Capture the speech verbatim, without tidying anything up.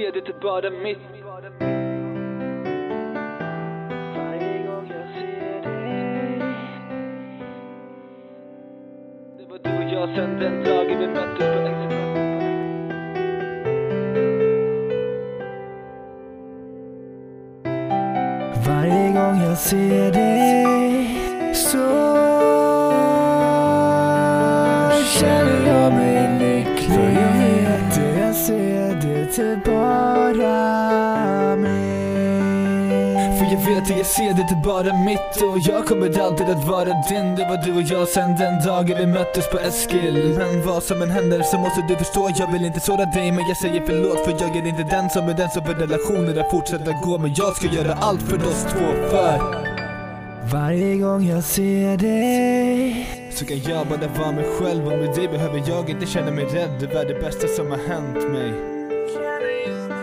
ser det är bara mitt. Varje gång jag ser dig. Det var du och jag sen den dagen vi möttes på Instagram. Varje gång jag ser dig så känner jag mig lycklig. För jag vet det, jag ser det till bara mig. För jag vet att jag ser det är bara mitt. Och jag kommer alltid att vara din. Det var du och jag sen den dagen vi möttes på Eskil. Men vad som än händer så måste du förstå. Jag vill inte såra dig men jag säger förlåt. För jag är inte den som är den som för relationer att fortsätta gå. Men jag ska göra allt för oss två. För varje gång jag ser dig så kan jag bara vara mig själv. Och med dig behöver jag inte känna mig rädd. Det var det bästa som har hänt mig.